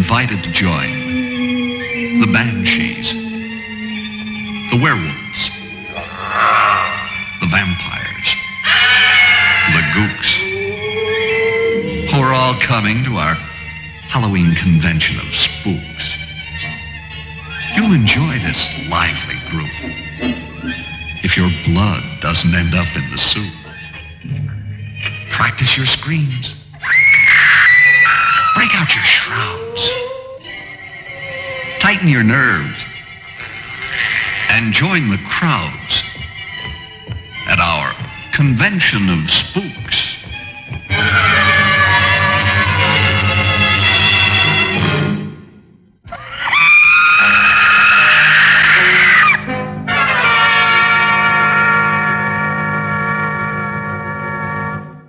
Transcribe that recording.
invited to join the banshees, the werewolves, the vampires, the gooks, who are all coming to our Halloween convention of spooks. You'll enjoy this lively group if your blood doesn't end up in the soup. Practice your screams. Break out your shrouds. Tighten your nerves. And join the crowds at our convention of spooks.